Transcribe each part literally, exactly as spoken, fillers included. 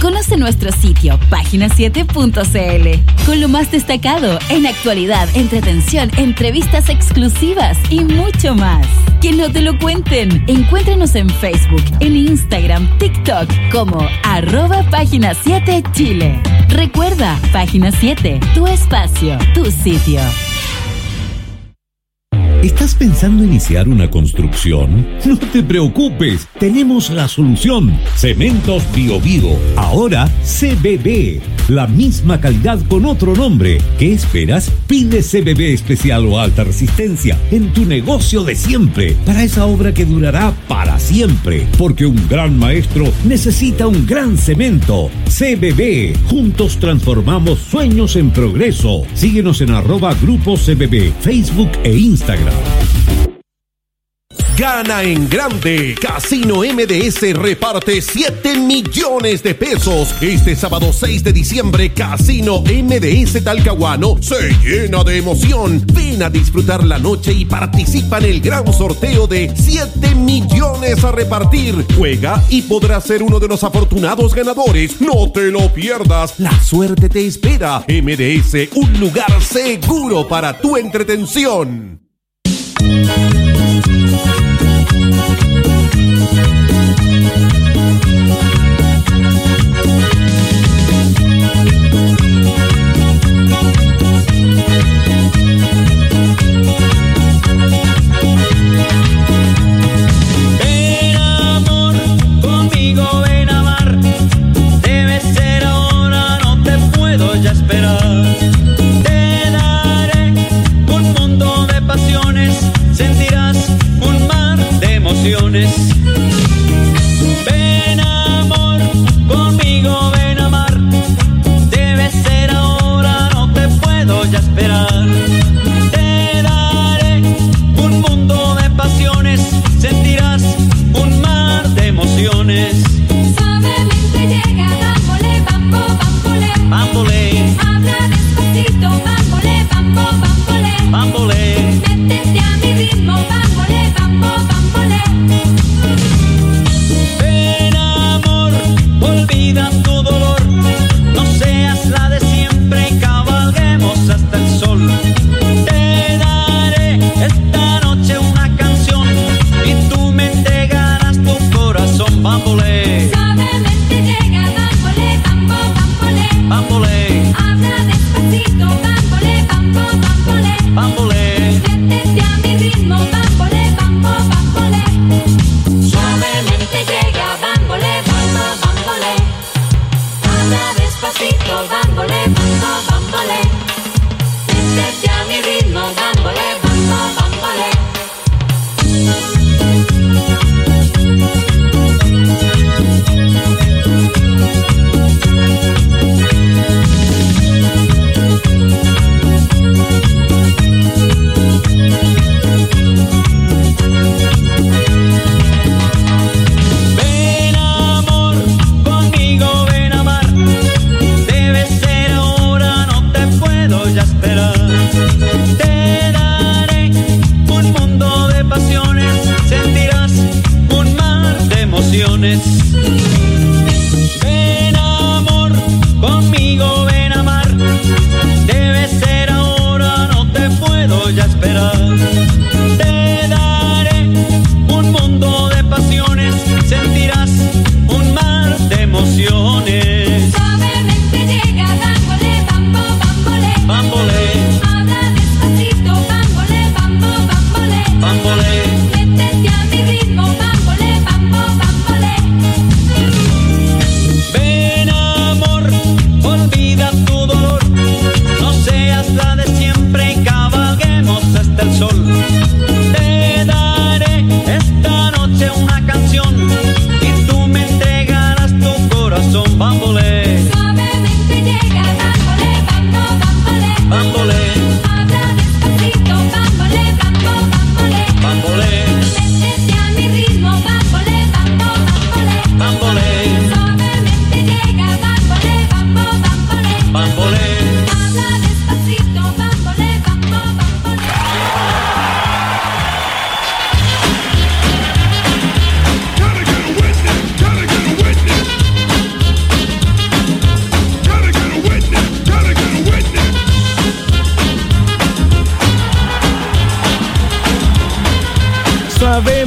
Conoce nuestro sitio página siete punto c l con lo más destacado en actualidad, entretención, entrevistas exclusivas y mucho más. Que no te lo cuenten. Encuéntranos en Facebook, en Instagram, TikTok como arroba página siete Chile. Recuerda, Página siete, tu espacio, tu sitio. ¿Estás pensando iniciar una construcción? No te preocupes, tenemos la solución. Cementos Bio Bio, ahora C B B. La misma calidad con otro nombre. ¿Qué esperas? Pide C B B especial o alta resistencia en tu negocio de siempre, para esa obra que durará para siempre. Porque un gran maestro necesita un gran cemento. C B B, juntos transformamos sueños en progreso. Síguenos en arroba Grupo C B B, Facebook e Instagram. Gana en grande. Casino M D S reparte siete millones de pesos. Este sábado seis de diciembre, Casino M D S Talcahuano se llena de emoción. Ven a disfrutar la noche y participa en el gran sorteo de siete millones a repartir. Juega y podrás ser uno de los afortunados ganadores. No te lo pierdas. La suerte te espera. M D S, un lugar seguro para tu entretención. Ven amor, conmigo ven a amar. Debe ser ahora, no te puedo ya esperar. Te daré un mundo de pasiones, sentirás un mar de emociones. Ven amor, conmigo ven a amar. Debe ser ahora, no te puedo ya esperar. Te daré un mundo de pasiones, sentirás un mar de emociones. Suavemente llega, bámbole, bambo, bámbole. Bámbole. Habla despacito, bámbole, bambo, bámbole. Bámbole. Métete a mi ritmo, bámbole, bambo, bámbole. Ven amor, olvida tu dolor. No seas la de siempre y cabalguemos hasta el sol. Te daré esta noche una canción y tú me entregarás tu corazón. Bámbole. Suavemente llega, bámbole, bambo, bámbole. Bámbole. Habla despacito, bámbole, bambo, bámbole. Bámbole. Métete a mi ritmo, bámbole, bambo, bámbole. Suavemente llega, bámbole, bambo, bámbole. Habla despacito, bámbole, bambo, bámbole. Métete a mi ritmo, bámbole, bambo, bámbole. Ven amor, conmigo ven a amar. Debe ser ahora, no te puedo ya esperar. Te daré un mundo de pasiones, sentirás un mar de emociones. Ven amor, conmigo ven a amar. Debe ser ahora, no te puedo ya esperar. Te daré un mundo de pasiones, sentirás un mar de emociones. Suavemente llega, bámbole, bambo, bámbole. Bámbole. Habla despacito, bámbole, bambo, bámbole. Bámbole. Métete a mi ritmo, bámbole, bambo, bámbole. Ven amor, olvida tu dolor. No seas la de siempre y cabalguemos hasta el sol. Te daré esta noche una canción y tú me entregarás tu corazón. Bámbole. Suavemente llega, bámbole, bambo, bámbole. Bámbole. Habla despacito, bámbole, bambo, bámbole. Bámbole. Métete a mi ritmo, bámbole, bambo, bámbole. Bámbole. Suavemente llega, bámbole, bambo, bámbole. Bámbole. Habla despacito, bámbole, bambo, bámbole. Gotta get a witness, gotta get a witness.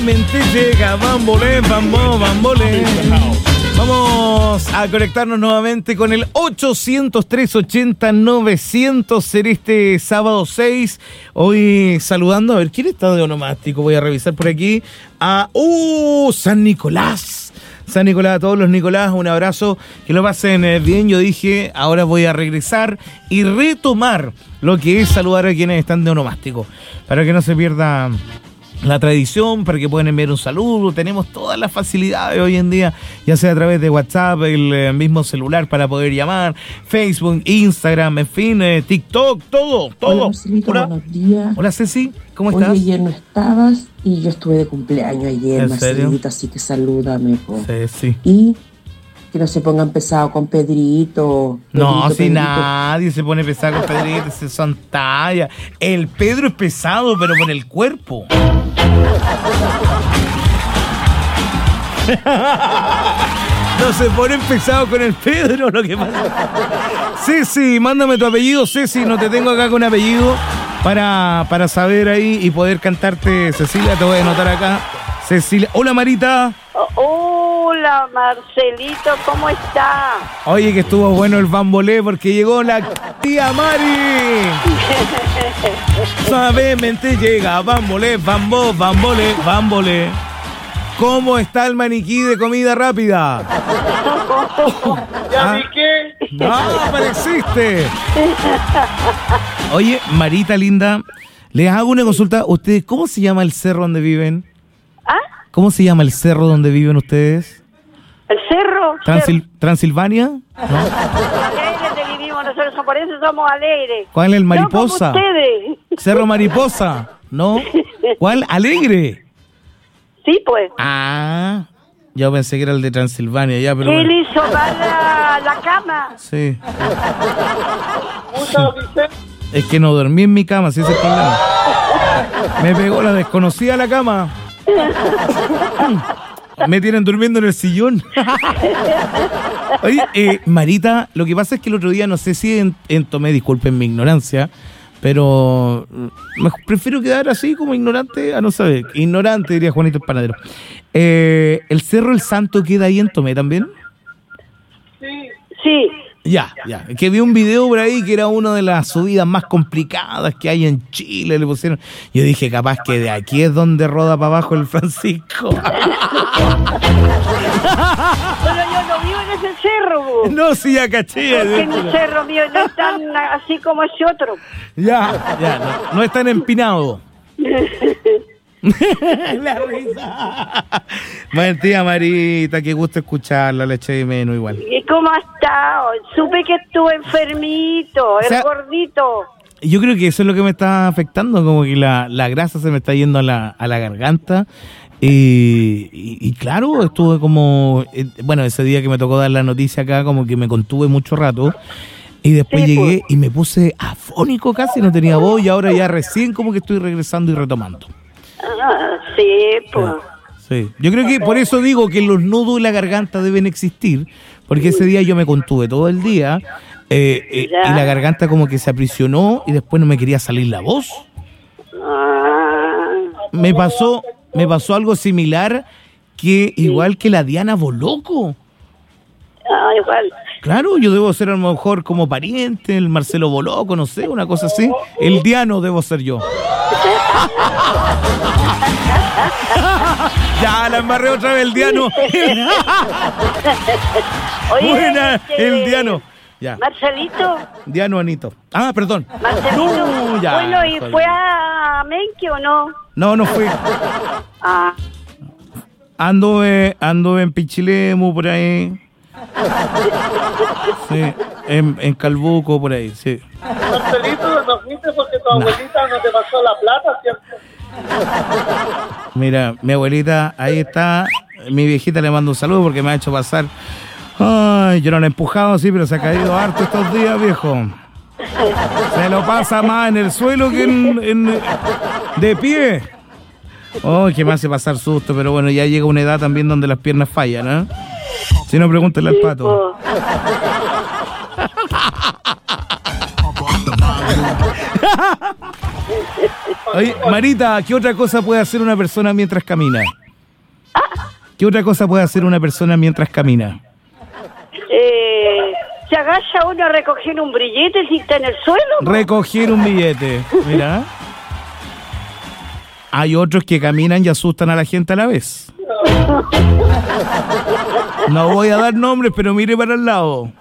Suavemente llega, bambolé, bambo, bambolé. Vamos a conectarnos nuevamente con el ochocientos tres ochenta novecientos en este sábado seis. Hoy saludando, a ver, ¿quién está de onomástico? Voy a revisar por aquí. A ¡Uh! San Nicolás. San Nicolás, a todos los Nicolás, un abrazo, que lo pasen eh, bien. Yo dije, ahora voy a regresar y retomar lo que es saludar a quienes están de onomástico, para que no se pierda la tradición, para que puedan enviar un saludo. Tenemos todas las facilidades hoy en día, ya sea a través de WhatsApp, el eh, mismo celular para poder llamar, Facebook, Instagram, en fin, eh, TikTok, todo, todo. Hola, Marcelito, Hola. buenos días. Hola, Ceci, ¿cómo Oye, estás? ayer no estabas y yo estuve de cumpleaños ayer, ¿En Marcelito, serio? así que salúdame, po. Ceci. Y que no se pongan pesados con Pedrito. No, Pedrito, si Pedrito. nadie se pone pesado con Pedrito, se son tallas. El Pedro es pesado, pero por el cuerpo. No se ponen pesados con el Pedro, lo que pasa. Ceci, mándame tu apellido, Ceci, no te tengo acá con apellido para, para saber ahí y poder cantarte, Cecilia, te voy a anotar acá. Cecilia. Hola, Marita. Hola, Marcelito, ¿cómo está? Oye, que estuvo bueno el bambolé porque llegó la tía Mari. Suavemente llega, bambolé, bambo, bambolé, bambolé. ¿Cómo está el maniquí de comida rápida? ¿Ya Ah. vi qué? No, apareciste. Oye, Marita linda, les hago una consulta. ¿Ustedes cómo se llama el cerro donde viven? ¿Ah? ¿Cómo se llama el cerro donde viven ustedes? ¿El cerro? Transil- ¿Transilvania? ¿No? Alegres de vivimos nosotros, por eso somos alegres. ¿Cuál es el mariposa? No como ustedes. Cerro Mariposa, ¿no? ¿Cuál? Alegre. Sí, pues. Ah, yo pensé que era el de Transilvania, ya, pero ¿Qué bueno. le hizo mal la, la cama? Sí. Es que no dormí en mi cama, si ese es el problema. Me pegó la desconocida a la cama. Me tienen durmiendo en el sillón. Oye, eh, Marita, lo que pasa es que el otro día, no sé si en, en tomé, disculpen mi ignorancia, pero me prefiero quedar así como ignorante a no saber. Ignorante, diría Juanito el panadero. Eh, ¿El Cerro El Santo queda ahí en Tomé también? Sí. Ya, ya. Que vi un video por ahí que era una de las subidas más complicadas que hay en Chile, le pusieron. Yo dije, capaz que de aquí es donde roda para abajo el Francisco. Pero yo no vivo en ese cerro, bo. No, sí, ya caché. Porque mi cerro mío no es tan así como ese otro. Ya, ya, no, no es tan empinado. La risa. Buen día, Marita, qué gusto escucharla, le eché de menos igual. ¿Y cómo ha estado? Supe que estuvo enfermito, O sea, el gordito. Yo creo que eso es lo que me está afectando, como que la, la grasa se me está yendo a la, a la garganta. Y, y, y claro, estuve como, eh, bueno, ese día que me tocó dar la noticia acá, como que me contuve mucho rato. Y después Sí, llegué pues. y me puse afónico casi, no tenía voz, y ahora ya recién como que estoy regresando y retomando. Ah, sí, pues. Sí, yo creo que por eso digo que los nudos y la garganta deben existir, porque ese día yo me contuve todo el día eh, eh, Ya. y la garganta como que se aprisionó y después no me quería salir la voz. Ah, Me pasó, me pasó algo similar que igual que la Diana Boloco. ah, igual. Claro, yo debo ser a lo mejor como pariente, el Marcelo Boloco, no sé, una cosa así. El Diano debo ser yo. Ya, la embarré otra vez el Diano. Oye, Buena, este, el Diano. Ya, Marcelito, Diano Anito. Ah, perdón. Marcelito. No, ya. Bueno, ¿y Joder. fue a Menque o no? No, no fui. Ah, Ando, eh, ando en Pichilemu, por ahí. Sí, en, en Calbuco, por ahí, sí. Marcelito, no fuiste porque tu abuelita no te pasó la plata, ¿cierto? Mira, mi abuelita, ahí está. Mi viejita le mando un saludo porque me ha hecho pasar. Ay, yo no la he empujado así, pero se ha caído harto estos días, viejo. Se lo pasa más en el suelo que en, en- de pie. Ay, que me hace pasar susto, pero bueno, ya llega una edad también donde las piernas fallan, ¿eh? Si no, pregúntale al pato. pues. Oye, Marita, ¿qué otra cosa puede hacer una persona mientras camina? ¿Qué otra cosa puede hacer una persona mientras camina? Eh, se agacha uno a recoger un billete si está en el suelo. Recoger un billete. Mira. Hay otros que caminan y asustan a la gente a la vez. No voy a dar nombres, pero mire para el lado.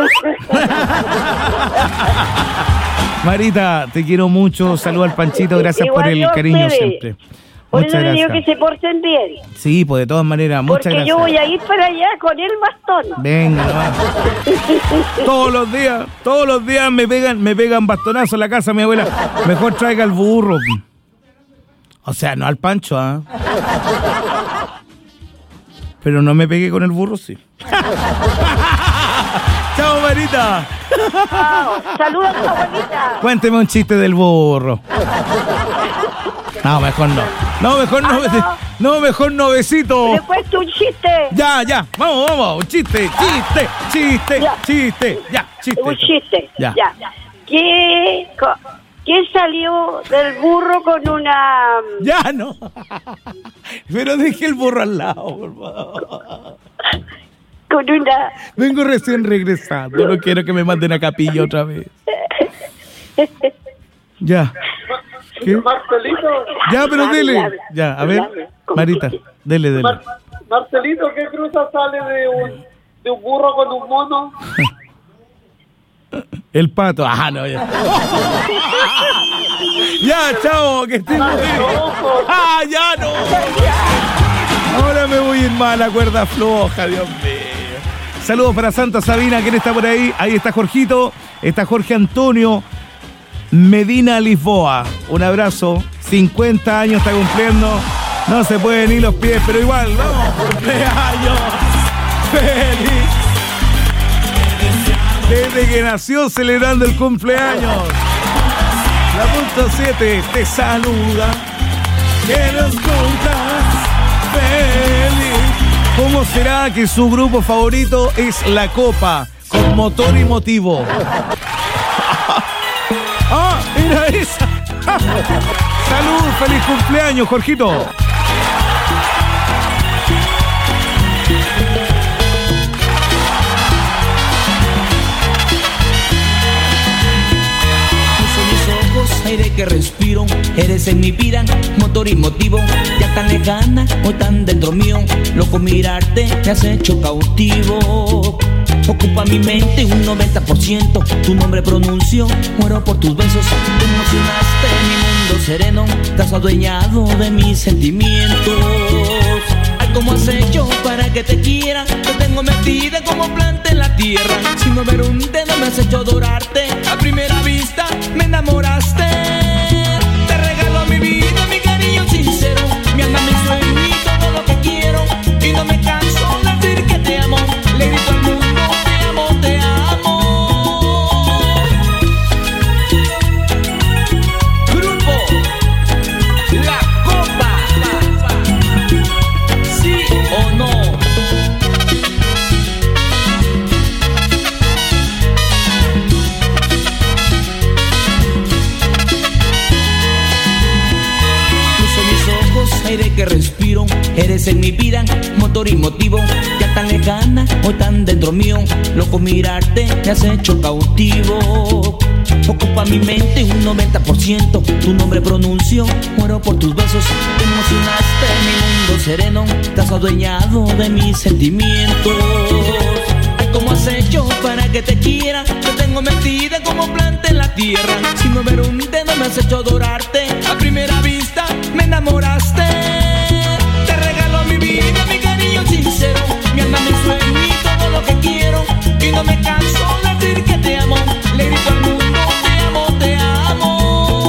Marita, te quiero mucho. Saluda al Panchito. Gracias Igual por el yo a cariño ustedes. siempre. Por Muchas eso le digo gracias. que se porten bien. Sí, pues de todas maneras, muchas Porque gracias. yo voy a ir para allá con el bastón. Venga, va. Todos los días, todos los días me pegan, me pegan bastonazo en la casa, mi abuela. Mejor traiga al burro. O sea, no al Pancho, ¿ah? Pero no me pegué con el burro, sí. Chao, Marita. Chao. Saludos a tu abuelita. Cuénteme un chiste del burro. No, mejor no. No, mejor no. Ah, No, mejor no, besito. Le cuento un chiste. Ya, ya. Vamos, vamos. Un chiste, chiste, chiste, Ya. chiste. Ya, chiste. Un chiste. Ya. Ya. ¿Qué, co- ¿Qué salió del burro con una... Ya, no. Pero deje el burro al lado, por favor. con una... Vengo recién regresando. No quiero que me manden a capilla otra vez. Ya. ¿Qué? Marcelito, Ya, pero dele. Ya, a ver. Marita, dele, dele. Mar- Marcelito, ¿qué cruza sale de un, de un burro con un mono? El pato. Ah, no, ya. Ya, chao, que estés muy bien. Ah, ya no. Ahora me voy a ir mal, la cuerda floja, Dios mío. Saludos para Santa Sabina, ¿quién está por ahí? Ahí está Jorgito, está Jorge Antonio Medina Lisboa. Un abrazo, cincuenta años está cumpliendo. No se pueden ir los pies, pero igual, vamos, cumpleaños. ¡Feliz! Desde que nació celebrando el cumpleaños. La punto siete te saluda. Que nos cumplas feliz. ¿Cómo será que su grupo favorito es La Copa? Con motor y motivo. ¡Ah, mira esa! ¡Salud! ¡Feliz cumpleaños, Jorgito! Aire que respiro, eres en mi vida, motor y motivo, ya tan lejana o tan dentro mío, loco mirarte me has hecho cautivo. Ocupa mi mente un noventa por ciento, tu nombre pronuncio, muero por tus besos, te emocionaste mi mundo sereno, te has adueñado de mis sentimientos. Ay, ¿cómo has hecho para que te quiera? Te tengo metida como planta en la tierra, sin mover un dedo me has hecho adorarte, a primera vista me enamoraste. Te regalo mi vida, mi cariño sincero, mi alma, mi sueño y todo lo que quiero, y no me canso de decir que te amo, le grito al mundo, te amo, te amo. Grupo La Copa, ¿sí o no? Aire que respiro, eres en mi vida, motor y motivo, ya tan lejana o tan dentro mío, loco mirarte me has hecho cautivo. Ocupa mi mente un noventa por ciento, tu nombre pronuncio, muero por tus besos, te emocionaste mi mundo sereno, te has adueñado de mis sentimientos. Ay, ¿cómo has hecho para que te quiera? Te tengo metida como planta en la tierra, sin mover un dedo me has hecho adorarte, a primera vista me enamoraste. Te regalo mi vida, mi cariño sincero, mi alma, mi sueño y todo lo que quiero, y no me canso de decir que te amo, le grito al mundo, te amo, te amo.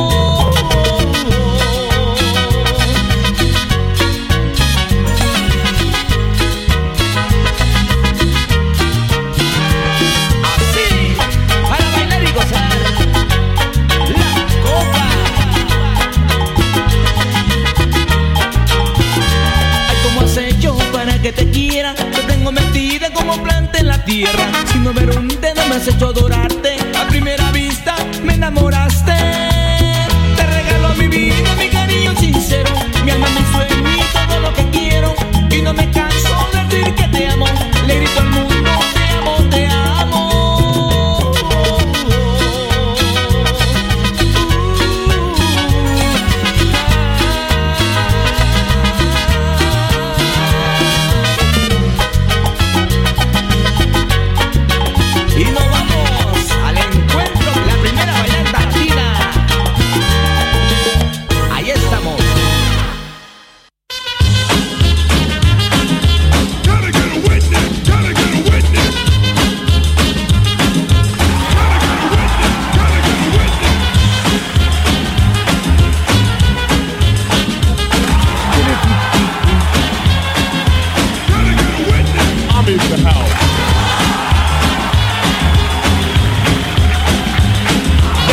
Así, para bailar y gozar, La Copa. Ay, ¿cómo has hecho para que te quiera? Te tengo metida como planta en la tierra, sin mover un dedo me has hecho adorarte, a primera vista me enamoraste. Te regalo mi vida, mi cariño sincero, mi alma, mi sueño y todo lo que quiero, y no me canso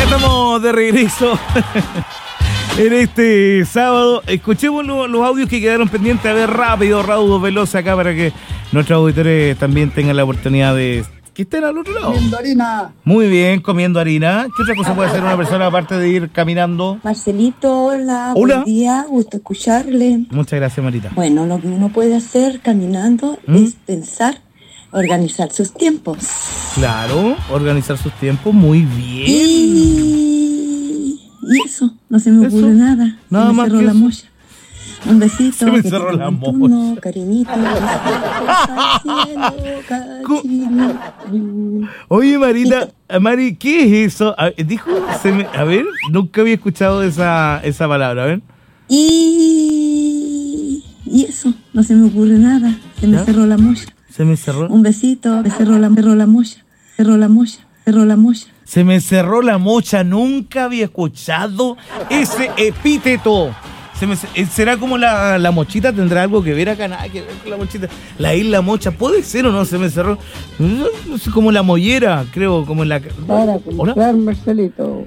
estamos de regreso en este sábado. Escuchemos los, los audios que quedaron pendientes. A ver, rápido, raudo, veloz acá para que nuestros auditores también tengan la oportunidad de que estén al otro lado. Comiendo harina. Muy bien, comiendo harina. ¿Qué otra cosa puede hacer una persona aparte de ir caminando? Marcelito, hola, Hola. buen día, gusto escucharle. Muchas gracias, Marita. Bueno, lo que uno puede hacer caminando ¿Mm? es pensar, organizar sus tiempos. Claro, organizar sus tiempos, muy bien. Y, y eso, no se me ¿Eso? ocurre nada. Nada se me más cerró que la eso. mocha. Un besito. Se me que cerró tenga la un mocha. turno, cariñito. Cielo, cariño. Oye, Marita, Mari, ¿qué es eso? A, dijo, se me, a ver, nunca había escuchado esa, esa palabra, a ver. Y, y eso, no se me ocurre nada. Se me ¿Ya? cerró la mocha. Se me cerró. Un besito, me cerró la, cerró la mocha. Cerró la mocha, cerró la mocha. Se me cerró la mocha, nunca había escuchado ese epíteto. Se me, ¿Será como la, la mochita? ¿Tendrá algo que ver acá? Nada que ver con la mochita. La isla mocha, ¿puede ser o no? Se me cerró. No sé, como la mollera, creo, como en la... Para ¿Hola? comprar, Marcelito.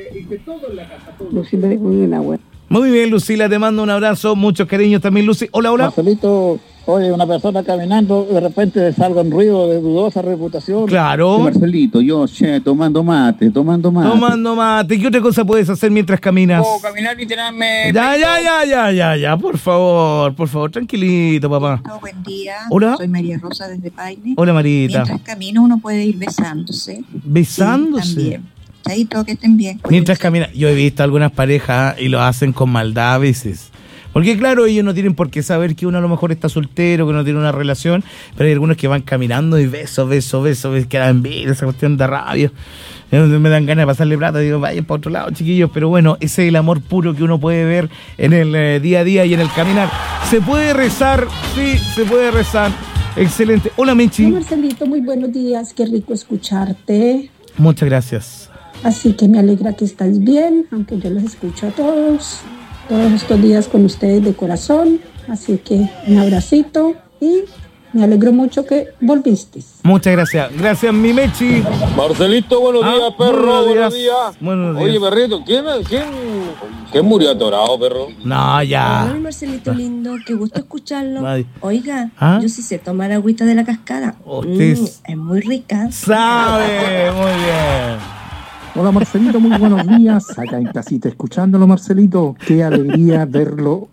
Lucila de Cuyuna, güey. Muy bien, Lucila, te mando un abrazo, muchos cariños también, Lucy. Hola, hola. Marcelito, oye, una persona caminando, de repente salga un ruido de dudosa reputación. Claro. Sí, Marcelito, yo, che, tomando mate, tomando mate. Tomando mate. ¿Qué otra cosa puedes hacer mientras caminas? Oh, caminar y tirarme... Ya, ya, ya, ya, ya, ya, por favor, por favor, tranquilito, papá. Oh, buen día. Hola. Soy María Rosa desde Paine. Hola, Marita. Mientras camino uno puede ir besándose. ¿Besándose? Sí, también. Chaito, que estén bien. Mientras camina, yo he visto algunas parejas y lo hacen con maldad a veces. Porque claro, ellos no tienen por qué saber que uno a lo mejor está soltero, que no tiene una relación, pero hay algunos que van caminando y besos, besos, besos, que dan vida, esa cuestión de rabia. Me dan ganas de pasarle plata, digo, vayan para otro lado, chiquillos, pero bueno, ese es el amor puro que uno puede ver en el eh, día a día y en el caminar. ¿Se puede rezar? Sí, se puede rezar. Excelente. Hola, Menchi. Hola, Marcelito, muy buenos días, qué rico escucharte. Muchas gracias. Así que me alegra que estáis bien, aunque yo los escucho a todos, todos estos días con ustedes de corazón. Así que un abracito y me alegro mucho que volviste. Muchas gracias. Gracias, mi Mechi. Marcelito, buenos Ah, días, perro. buenos Buenos días. días. Buenos Oye, días. perrito, ¿quién, quién, quién murió atorado, perro? No, ya. Ay, Marcelito lindo, qué gusto escucharlo. Ay. Oiga, ¿Ah? yo sí sé tomar agüita de la cascada. Usted Mm, es muy rica. sabe, muy bien. Hola Marcelito, muy buenos días. Acá en casita escuchándolo, Marcelito. Qué alegría verlo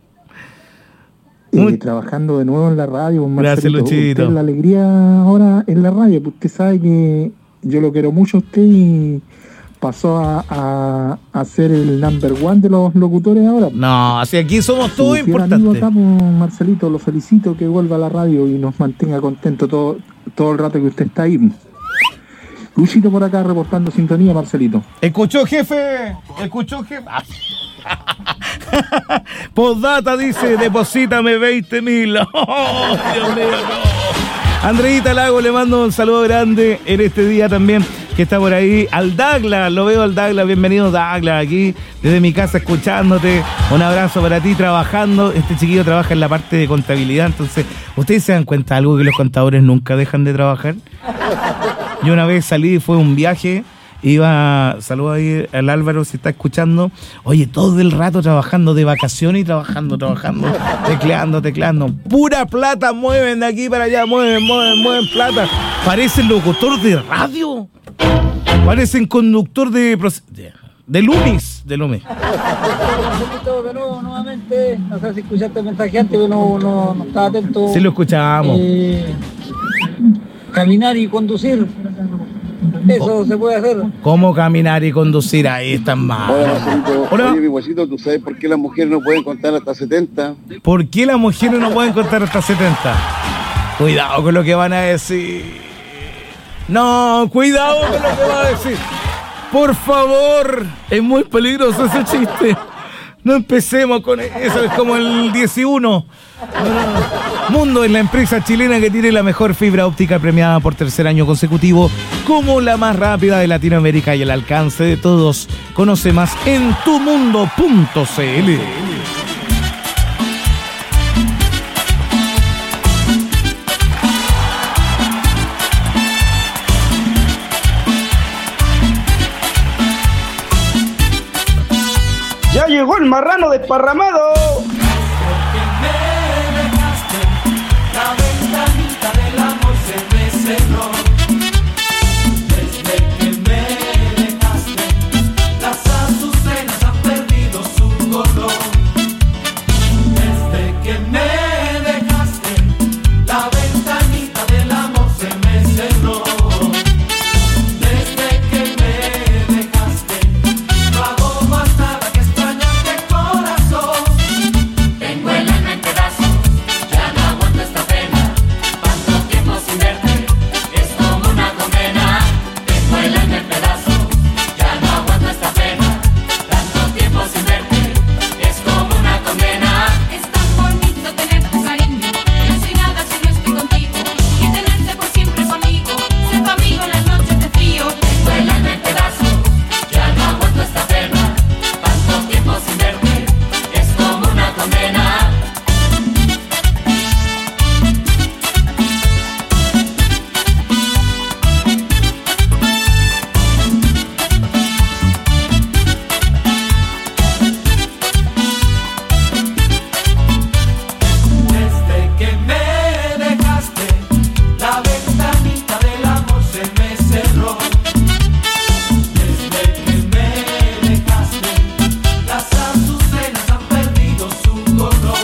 eh, trabajando de nuevo en la radio. Gracias, Marcelito. Luchito. Usted, la alegría ahora en la radio, porque usted sabe que yo lo quiero mucho a usted y pasó a, a, a ser el number one de los locutores ahora. No, así aquí somos todos Su fiel amigo importantes. acá, pues, Marcelito, lo felicito que vuelva a la radio y nos mantenga contento todo, todo el rato que usted está ahí. Luchito por acá reportando sintonía, Marcelito. ¿Escuchó, jefe? ¿Escuchó, jefe? Postdata dice, deposítame veinte mil. Oh, Dios mío, no. Andreita Lago, le mando un saludo grande en este día también, que está por ahí. Al Douglas, lo veo al Douglas. Bienvenido, Douglas, aquí desde mi casa escuchándote. Un abrazo para ti, trabajando. Este chiquillo trabaja en la parte de contabilidad, entonces, ¿ustedes se dan cuenta de algo que los contadores nunca dejan de trabajar? Yo una vez salí, fue un viaje, iba, saludo ahí al Álvaro, si está escuchando. Oye, todo el rato trabajando, de vacaciones y trabajando, trabajando, tecleando, tecleando. Pura plata mueven de aquí para allá, mueven, mueven, mueven plata. Parecen locutor de radio. Parecen conductor de... de, de Lumis, de Lumis. Marcelito, de nuevo, nuevamente, no sé si escuchaste el mensaje antes, pero no, no, no estaba atento. Sí lo escuchamos. Eh, caminar y conducir, eso se puede hacer. ¿Cómo caminar y conducir? Ahí están mal. Hola, Marcelito. Hola. Oye, mi guasito, ¿tú sabes por qué las mujeres no pueden contar hasta setenta? ¿Por qué las mujeres no pueden contar hasta setenta? Cuidado con lo que van a decir. No, cuidado con lo que van a decir. Por favor, es muy peligroso ese chiste. No empecemos con eso, es como el diez y uno. No, no, no. Mundo es la empresa chilena que tiene la mejor fibra óptica premiada por tercer año consecutivo como la más rápida de Latinoamérica y al alcance de todos. Conoce más en tu mundo punto c l. el marrano desparramado. La ventanita del amor se me cerró. Desde que me dejaste, las azucenas han perdido su color. Desde que me dejaste, la ventanita del amor se me cerró. Desde que me dejaste, no hago más nada que extrañarte, corazón. Tengo el alma en pedazos, ya no aguanto esta pena. Tanto tiempo sin verte, es como una condena. Tengo el alma en pedazos, ya no aguanto esta pena. Tanto tiempo sin verte, es como una condena. Es tan bonito tener tu cariño, no soy nada si no estoy contigo. Y tenerte por siempre conmigo, ser tu amigo en las noches de frío. Tengo el alma en pedazos, ya no aguanto esta pena. Tanto tiempo sin verte, es como una condena. Desde que me dejaste, la ventanita del amor se me cerró. Desde que me dejaste, las azucenas han perdido su color.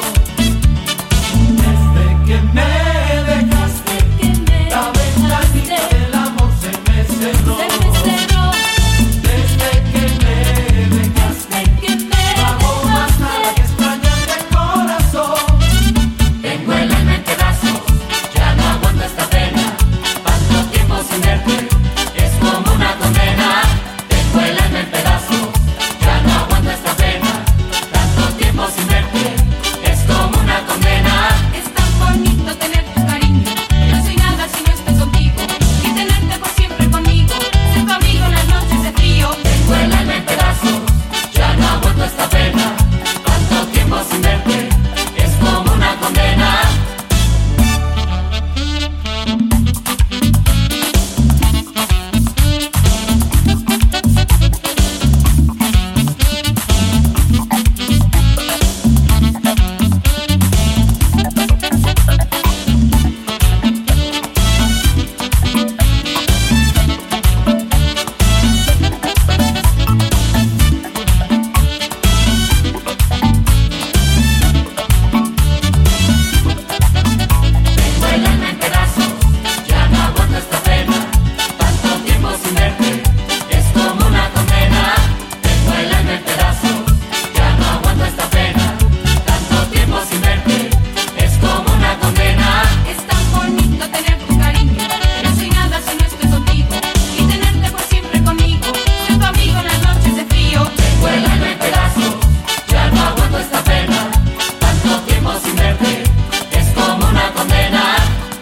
Desde que me dejaste, la ventanita del amor se me cerró. Desde que me dejaste, no hago más nada que extrañarte, corazón. Tengo el alma en pedazos, ya no aguanto esta pena. Tanto tiempo sin verte, es como una condena. Tengo el alma en pedazos, ya no aguanto esta pena. Tanto tiempo sin verte, es como una condena. Es tan bonito tener tu cariño, no soy nada si no estoy contigo. Y tenerte por siempre conmigo, ser tu amigo en las noches de frío. Tengo el alma en pedazos, ya no aguanto esta pena. Tanto tiempo sin verte, es como una condena. Tengo el alma en pedazos, ya no aguanto esta pena. Tanto tiempo sin verte, es como una condena. Tengo el alma en pedazos, ya no aguanto esta pena. Tanto tiempo sin verte, es como una condena. Es tan bonito tener tu cariño, no soy nada si no estoy contigo. Y tenerte por siempre conmigo, ser tu amigo en las noches de frío. Tengo el alma en pedazos, ya no aguanto esta pena. Tanto tiempo sin verte, es como una condena.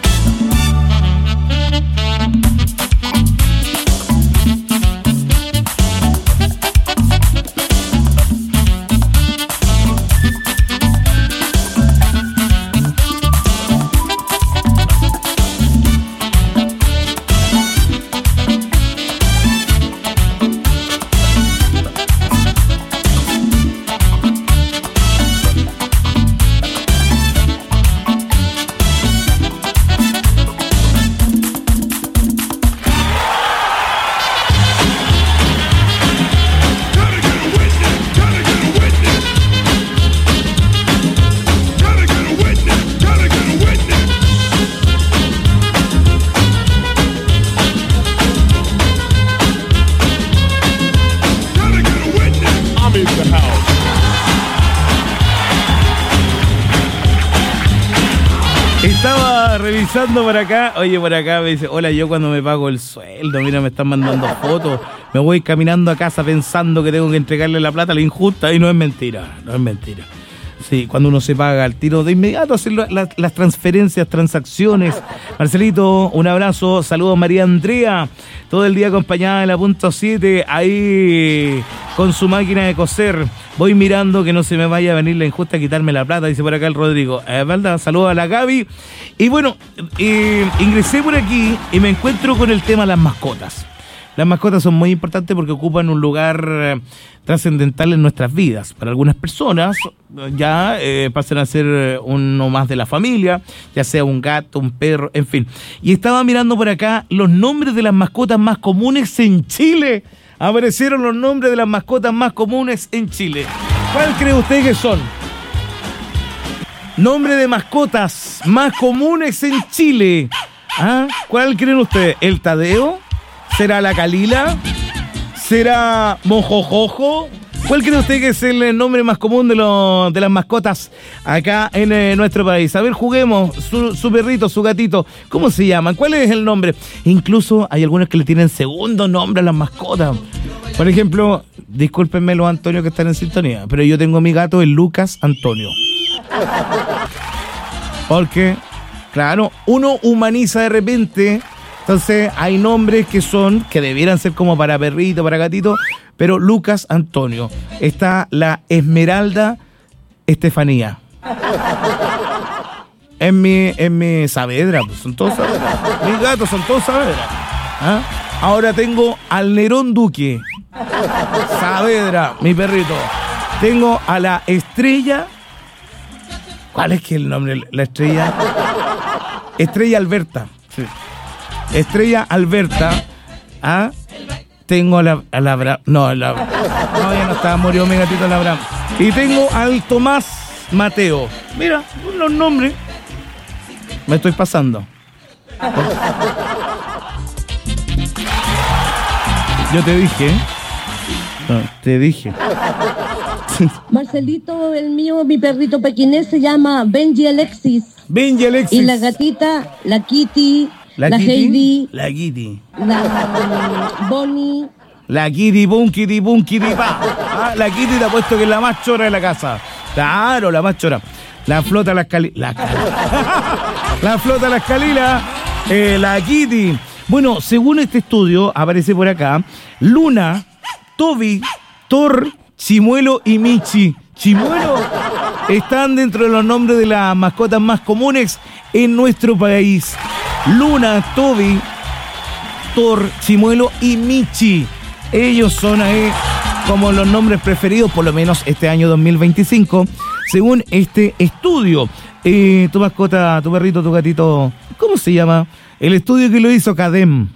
Estaba revisando por acá. Oye, por acá me dice, hola, yo cuando me pago el sueldo, mira, me están mandando fotos. Me voy caminando a casa pensando que tengo que entregarle la plata a la injusta. Y no es mentira, no es mentira. Sí, cuando uno se paga al tiro de inmediato, hacer la- la- las transferencias, transacciones. Marcelito, un abrazo. Saludos, María Andrea. Todo el día acompañada de la punto siete, ahí con su máquina de coser. Voy mirando que no se me vaya a venir la injusta a quitarme la plata, dice por acá el Rodrigo. Es verdad, saludos a la Gaby. Y bueno, eh, ingresé por aquí y me encuentro con el tema de las mascotas. Las mascotas son muy importantes porque ocupan un lugar eh, trascendental en nuestras vidas. Para algunas personas ya eh, pasan a ser uno más de la familia, ya sea un gato, un perro, en fin. Y estaba mirando por acá los nombres de las mascotas más comunes en Chile. Aparecieron los nombres de las mascotas más comunes en Chile. ¿Cuál cree usted que son? Nombre de mascotas más comunes en Chile. ¿Ah? ¿Cuál creen ustedes? ¿El Tadeo? ¿Será la Calila? ¿Será Mojojojo? ¿Cuál cree usted que es el nombre más común de, lo, de las mascotas acá en eh, nuestro país? A ver, juguemos. Su, su perrito, su gatito. ¿Cómo se llaman? ¿Cuál es el nombre? Incluso hay algunos que le tienen segundo nombre a las mascotas. Por ejemplo, discúlpenme los Antonio que están en sintonía, pero yo tengo a mi gato, el Lucas Antonio. Porque, claro, uno humaniza de repente. Entonces hay nombres que son, que debieran ser como para perrito, para gatito, pero Lucas Antonio. Está la Esmeralda Estefanía. En mi, en mi Saavedra, pues son todos Saavedra. Mis gatos son todos Saavedra. ¿Ah? Ahora tengo al Nerón Duque. Saavedra, mi perrito. Tengo a la Estrella. ¿Cuál es que el nombre? La Estrella. Estrella Alberta. Sí. Estrella Alberta. ¿Ah? Tengo a la, a la Bra... No, la... no, ya no estaba, murió mi gatito la Bra. Y tengo al Tomás Mateo. Mira, los nombres. Me estoy pasando. Yo te dije. No, te dije. Marcelito, el mío, mi perrito pequinés se llama Benji Alexis. Benji Alexis. Y la gatita, la Kitty, la, la Kitty, Heidi, la Kitty, la um, Bonnie. La Kitty, bum, Kitty, bum, Kitty, pa. Ah, la Kitty te ha puesto que es la más chora de la casa. Claro, la más chora. La flota, la escalila. La, la flota, la escalila. Eh, la Kitty. Bueno, según este estudio, aparece por acá, Luna, Toby, Thor, Chimuelo y Michi. Chimuelo están dentro de los nombres de las mascotas más comunes en nuestro país. Luna, Toby, Thor, Chimuelo y Michi. Ellos son ahí como los nombres preferidos, por lo menos este año dos mil veinticinco, según este estudio. Eh, tu mascota, tu perrito, tu gatito, ¿cómo se llama? El estudio que lo hizo Cadem.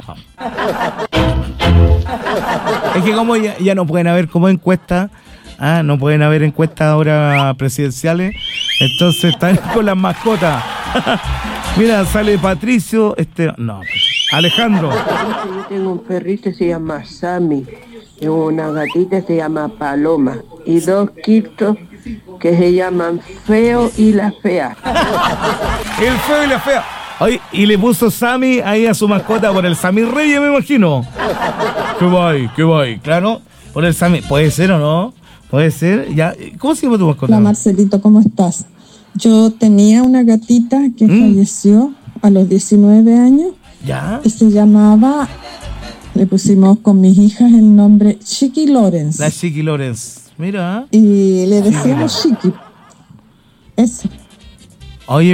Es que como ya, ya no pueden haber como encuestas, ah, no pueden haber encuestas ahora presidenciales, entonces están con las mascotas. Mira, sale Patricio, este, no, Alejandro. Yo tengo un perrito, se llama Sammy, y una gatita se llama Paloma, y dos quitos que se llaman Feo y la Fea. El Feo y la Fea. Oye, y le puso Sammy ahí a su mascota por el Sammy Reyes, me imagino. ¿Qué voy? ¿Qué voy? Claro, por el Sammy. ¿Puede ser o no? ¿Puede ser? Ya. ¿Cómo se llama tu mascota? Hola, Marcelito, ¿cómo estás? Yo tenía una gatita que ¿Mm? falleció a los diecinueve años. ¿Ya? Que se llamaba, le pusimos con mis hijas el nombre Chiqui Lawrence. La Chiqui Lawrence. Mira. Y le decíamos Chiqui. Eso. Oye,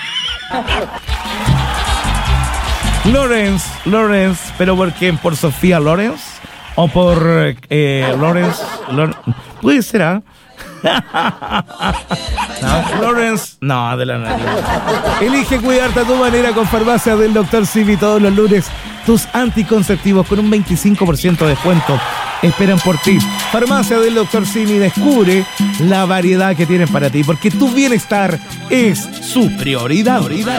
Lawrence, Lawrence, ¿pero por quién? ¿Por Sofía Lawrence? ¿O por eh, Lawrence? Lawrence? Puede ser, ¿ah? No, Lawrence, no, de la nariz. Elige cuidarte a tu manera con Farmacia del doctor Simi todos los lunes. Tus anticonceptivos con un veinticinco por ciento de descuento esperan por ti. Farmacia del doctor Simi, descubre la variedad que tienen para ti, porque tu bienestar es su prioridad. prioridad.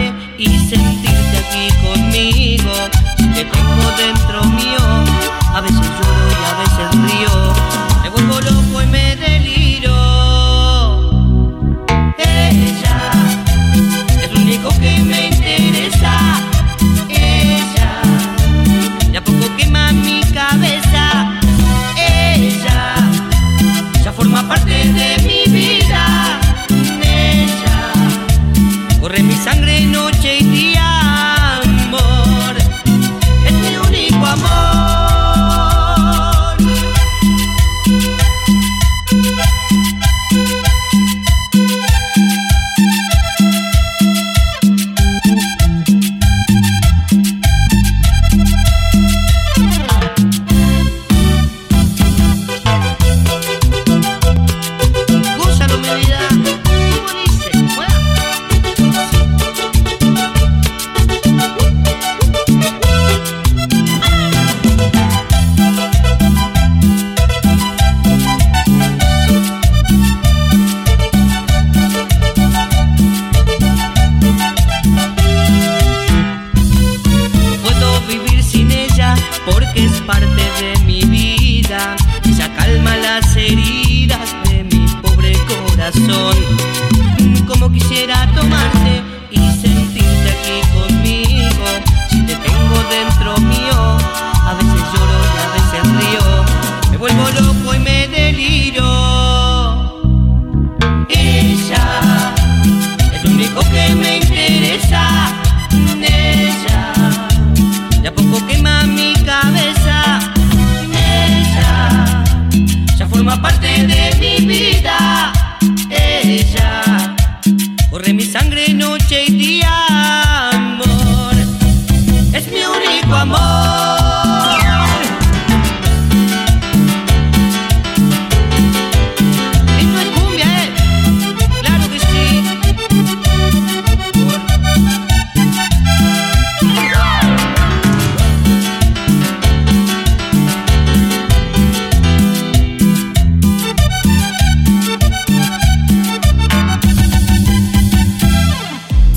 A veces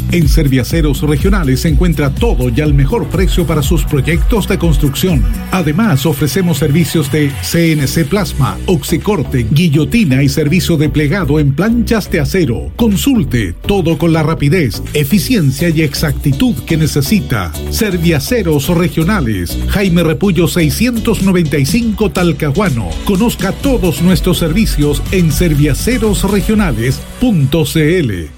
En Serviaceros Regionales se encuentra todo y al mejor precio para sus proyectos de construcción. Además, ofrecemos servicios de C N C Plasma, oxicorte, guillotina y servicio de plegado en planchas de acero. Consulte todo con la rapidez, eficiencia y exactitud que necesita. Serviaceros Regionales, Jaime Repullo seiscientos noventa y cinco Talcahuano. Conozca todos nuestros servicios en serviaceros regionales punto c l.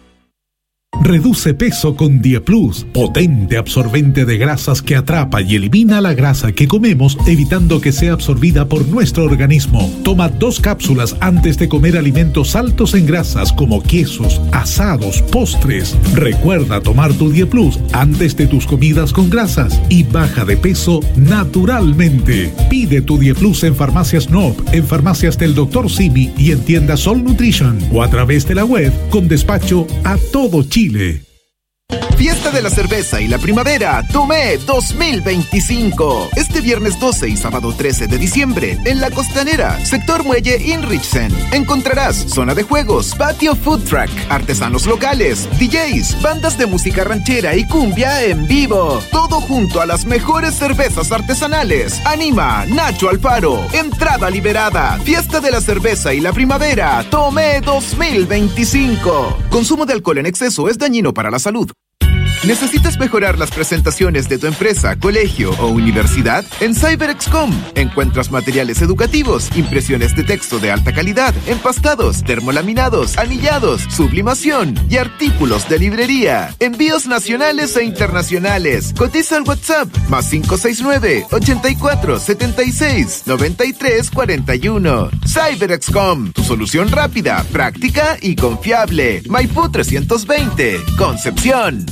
Reduce peso con Dieplus, potente absorbente de grasas que atrapa y elimina la grasa que comemos, evitando que sea absorbida por nuestro organismo. Toma dos cápsulas antes de comer alimentos altos en grasas como quesos, asados, postres. Recuerda tomar tu Dieplus antes de tus comidas con grasas y baja de peso naturalmente. Pide tu Dieplus en Farmacias Noop, en Farmacias del doctor Simi y en tiendas Sol Nutrition o a través de la web con despacho a todo Chile. Fiesta de la Cerveza y la Primavera Tomé dos mil veinticinco. Este viernes doce y sábado trece de diciembre en La Costanera, sector Muelle Inrichsen. Encontrarás zona de juegos, patio food truck, artesanos locales, D Js, bandas de música ranchera y cumbia en vivo. Todo junto a las mejores cervezas artesanales. Anima Nacho Alfaro. Entrada liberada. Fiesta de la Cerveza y la Primavera Tomé dos mil veinticinco. Consumo de alcohol en exceso es dañino para la salud. ¿Necesitas mejorar las presentaciones de tu empresa, colegio o universidad? En CyberExcom encuentras materiales educativos, impresiones de texto de alta calidad, empastados, termolaminados, anillados, sublimación y artículos de librería. Envíos nacionales e internacionales. Cotiza al WhatsApp más cinco seis nueve, ochenta y cuatro, setenta y seis, noventa y tres, cuarenta y uno. CyberExcom, tu solución rápida, práctica y confiable. Maipú trescientos veinte, Concepción.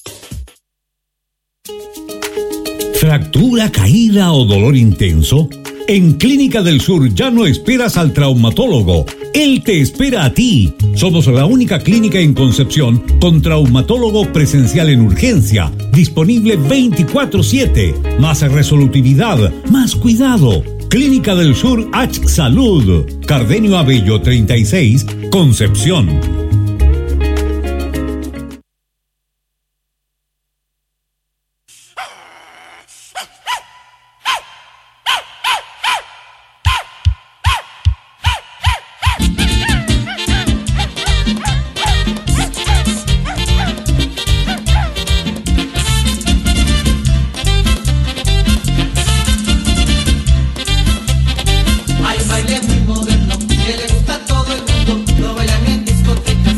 ¿Fractura, caída o dolor intenso? En Clínica del Sur ya no esperas al traumatólogo. Él te espera a ti. Somos la única clínica en Concepción con traumatólogo presencial en urgencia, disponible veinticuatro siete. Más resolutividad, más cuidado. Clínica del Sur H Salud. Cardenio Abello treinta y seis, Concepción. Hay baile muy moderno que le gusta a todo el mundo, lo bailan en discoteca.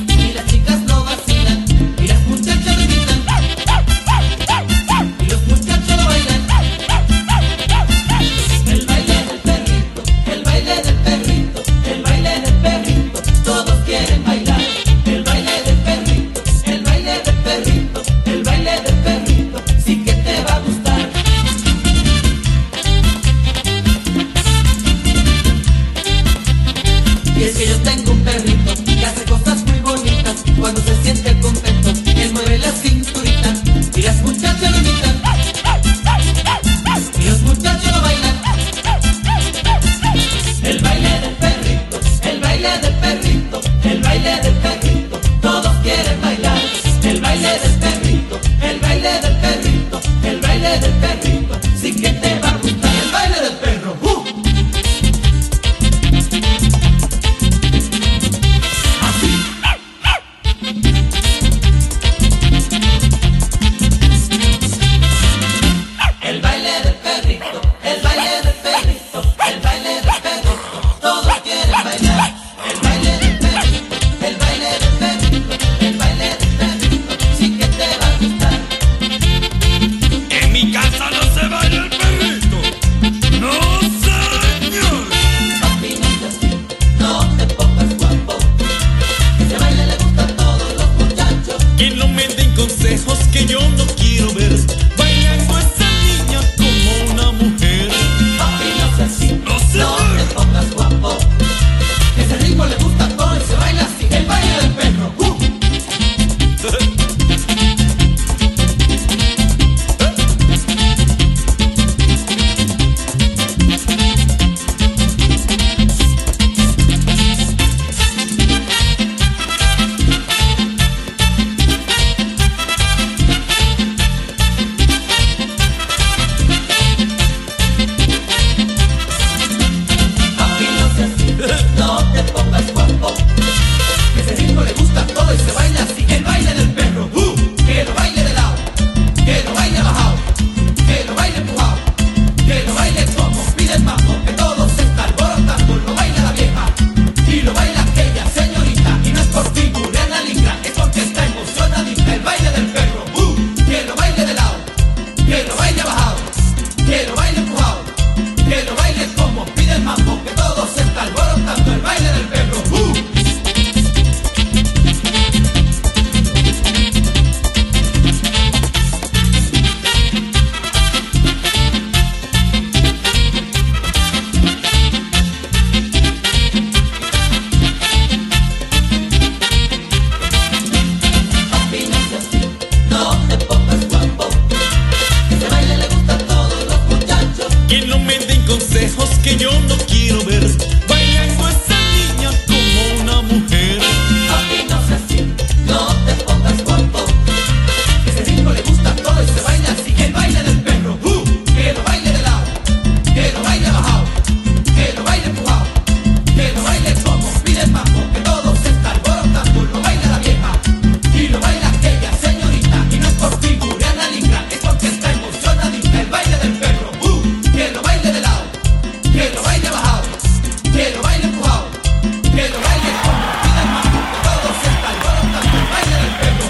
consejos que yo no quiero ver. Bailando esa niña como una mujer. Papi, no seas así, no te pongas guapo. Ese ritmo le gusta todo y se baila así. Que el baile del perro, uh, que lo baile de lado, que lo baile bajado, que lo baile empujado, que lo baile como pide el mambo, que todo se está alborotando. Lo baila la vieja y lo baila aquella señorita. Y no es por figura analinga, es porque está emocionadita. El baile del perro, uh, que lo baile de lado, que lo baile bajado, que lo baile empujado, que lo baile como pide el mambo, que todo se está alborotando. El baile del perro,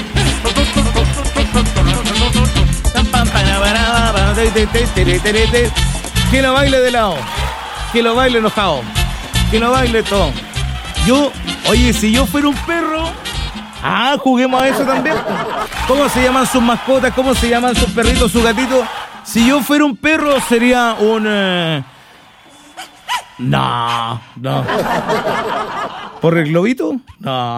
Que lo baile de lado, que lo baile enojado, que lo baile todo. Yo, oye, si yo fuera un perro, ah, juguemos a eso también. ¿Cómo se llaman sus mascotas? ¿Cómo se llaman sus perritos, sus gatitos? Si yo fuera un perro, sería un... Eh... No, no. ¿Por el globito? No.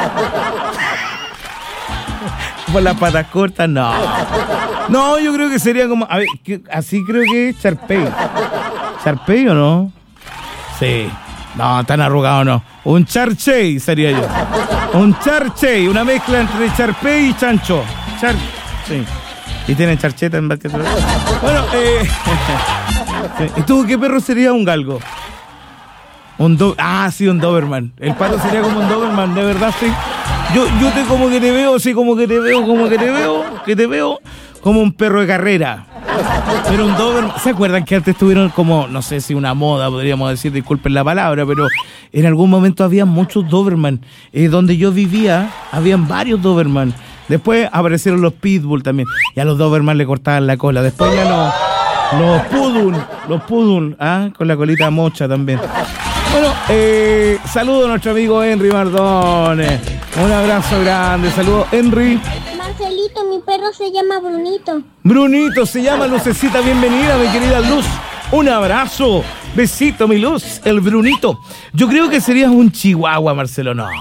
¿Por las patas cortas? No. No, yo creo que sería como... A ver, que, así creo que es Charpey. ¿Charpey o no? Sí. No, tan arrugado no. Un Charchey sería yo. Un Charchey, una mezcla entre Charpey y Chancho. Char... Sí. Y tienen charcheta en basquetbol. Bueno, eh... sí. ¿Y tú qué perro sería? Un galgo. Un do... Ah, sí, un Doberman. El pato sería como un Doberman, de verdad, sí. Yo, yo te como que te veo, sí, como que te veo, como que te veo, que te veo como un perro de carrera. Pero un Doberman, ¿se acuerdan que antes tuvieron como, no sé si una moda, podríamos decir, disculpen la palabra, pero en algún momento había muchos Doberman. Eh, donde yo vivía, habían varios Doberman. Después aparecieron los Pitbull también. Y a los Doberman le cortaban la cola. Después ya los, los Poodle, los Poodle, ¿ah? Con la colita mocha también. Bueno, eh, saludo a nuestro amigo Henry Mardones. Un abrazo grande, saludo Henry. Marcelito, mi perro se llama Brunito. Brunito se llama, Lucecita, bienvenida, mi querida Luz. Un abrazo, besito, mi Luz, el Brunito. Yo creo que serías un chihuahua, Marcelo, no.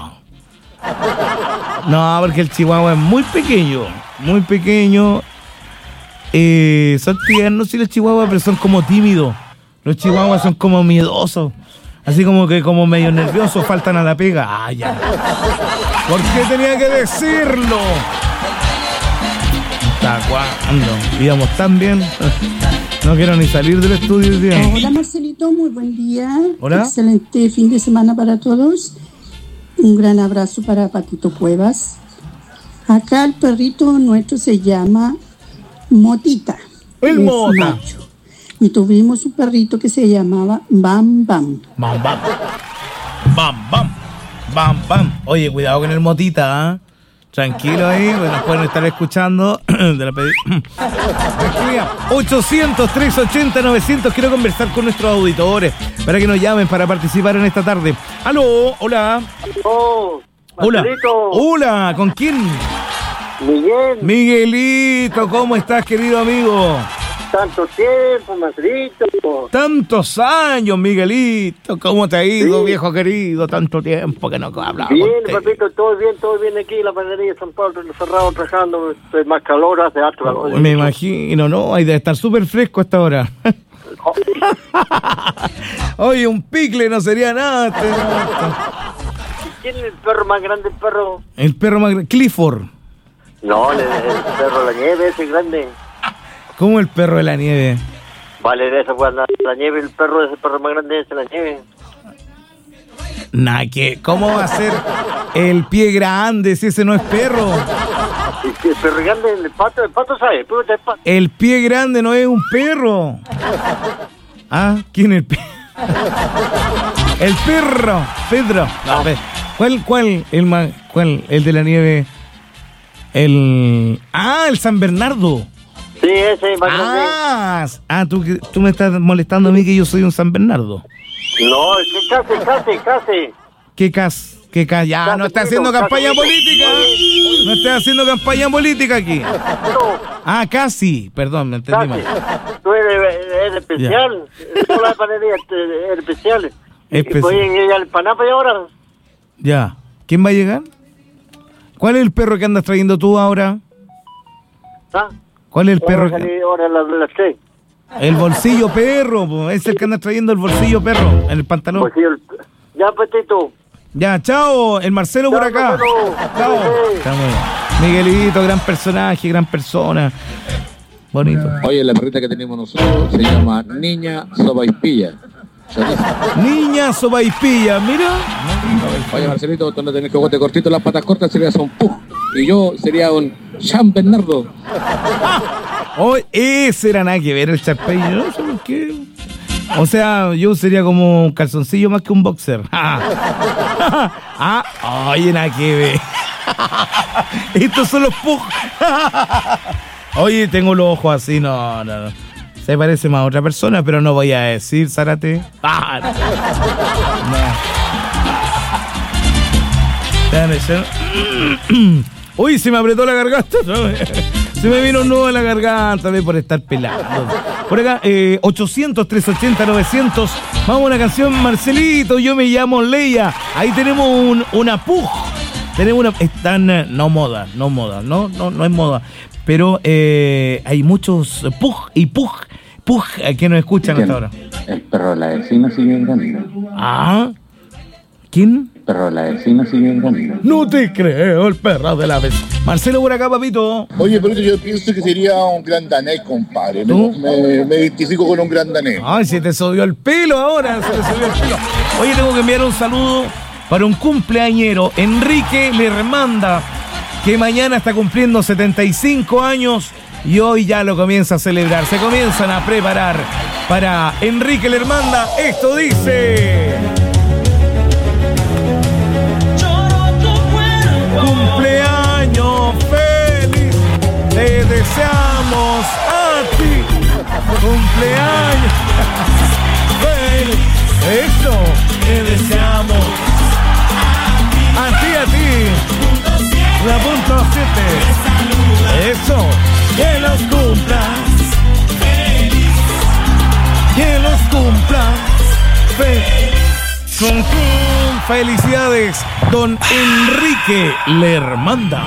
No, porque el chihuahua es muy pequeño, muy pequeño. Eh, son tiernos, sí, los chihuahuas, pero son como tímidos. Los chihuahuas son como miedosos. Así como que como medio nerviosos, faltan a la pega. Ah, ya. ¿Por qué tenía que decirlo? ¿Hasta cuándo? Íbamos tan bien. No quiero ni salir del estudio hoy día. Hola Marcelito, muy buen día. Hola. Excelente fin de semana para todos. Un gran abrazo para Patito Cuevas. Acá el perrito nuestro se llama Motita. El es Mota. macho. Y tuvimos un perrito que se llamaba Bam Bam. Bam Bam. Bam Bam. Bam Bam. Oye, cuidado con el Motita, ¿ah? ¿eh? Tranquilo ahí, pues nos pueden estar escuchando. De la pedi- Tranquilidad. ochocientos, trescientos ochenta, novecientos. Quiero conversar con nuestros auditores para que nos llamen para participar en esta tarde. Aló, hola. Oh, Hola. Marcelito. Hola, ¿con quién? Miguel. Miguelito, ¿cómo estás, querido amigo? Tanto tiempo, Marcelito. Tantos años, Miguelito. ¿Cómo te ha ido, Sí. viejo querido? Tanto tiempo que no hablamos. Bien, papito, todo bien, todo bien aquí, la panadería de San Pablo, cerrado, trabajando, hay más calor, hace harto calor. Me imagino, ¿no? Hay de estar súper fresco hasta ahora. Oye, un picle no sería nada. Este, no. ¿Quién es el perro más grande, el perro? El perro más grande, Clifford. No, el, el perro de la nieve, ese grande. ¿Cómo el perro de la nieve? Vale, de esa, pues, la, la nieve, el perro, ese perro más grande es la nieve. Nah, que ¿cómo va a ser el pie grande si ese no es perro? El, el perro grande, el pato, el pato sabe, pero el pato. El pie grande no es un perro. Ah, ¿quién es el perro? El perro, Pedro. No, pe- ¿Cuál, cuál, el más, cuál, el de la nieve? El, ah, el San Bernardo. Sí, ese más grande. Ah, ah ¿tú, tú me estás molestando a mí que yo soy un San Bernardo. No, es que casi, casi, casi. ¿Qué cas? ¿Qué cas? Ya, Casi, no está Tito, haciendo casi, campaña Tito. política. No está haciendo campaña política aquí. Ah, casi. Perdón, me entendí Casi. mal. Tú eres, eres especial. Toda la panadería eres especial. Especial. ¿Y pueden ir al Panapa y ahora? Ya. ¿Quién va a llegar? ¿Cuál es el perro que andas trayendo tú ahora? ¿Ah? ¿Cuál es el perro Ahora que... salí ahora a las, las seis. El bolsillo perro, po, es el que anda trayendo el bolsillo perro en el pantalón. Bolsillo- Ya, Petito. Ya, chao, el Marcelo por acá. Chao. Chao, Miguelito, gran personaje, gran persona. Bonito. Oye, la perrita que tenemos nosotros se llama Niña Sobaipilla. Niña Sobaipilla, mira. Oye, Marcelito, tú no tenés cogote cortito, las patas cortas serías un pug. Y yo sería un Jean Bernardo. Oh, ese era nada que ver el Charpey, no sé por qué. O sea, yo sería como un calzoncillo más que un boxer. Ah, oye, nada que ver. Estos son los pug. Oye, tengo los ojos así, no, no, no. Se parece más a otra persona, pero no voy a decir, Zárate. Ah, no. Uy, se me apretó la garganta. Se me vino un nudo en la garganta de por estar pelado. Por acá, eh, ochocientos, trescientos ochenta, novecientos. Vamos a una canción, Marcelito. Yo me llamo Leia. Ahí tenemos un, una pug. Tenemos una. Están. eh, No moda, no moda. No, no, no es moda. Pero eh, hay muchos pug y pug. Pug eh, que nos escuchan hasta ahora. El perro de la vecina sigue en camino. Ah. ¿Quién? El perro de la vecina sigue en camino. No te creo, el perro de la vez. Marcelo por acá, papito. Oye, pero yo pienso que sería un gran danés, compadre. Me, ¿Tú? me, me identifico con un gran danés. Ay, se te subió el pelo ahora, se te subió el pelo. Oye, tengo que enviar un saludo para un cumpleañero, Enrique Lermanda, que mañana está cumpliendo setenta y cinco años y hoy ya lo comienza a celebrar. Se comienzan a preparar para Enrique Lermanda. Esto dice... Cumpleaños feliz, te deseamos a ti. Cumpleaños feliz, eso, te deseamos a ti, a ti. La punto siete, eso, que los cumplas feliz, que los cumplas feliz. Con, con felicidades, don Enrique Lermanda.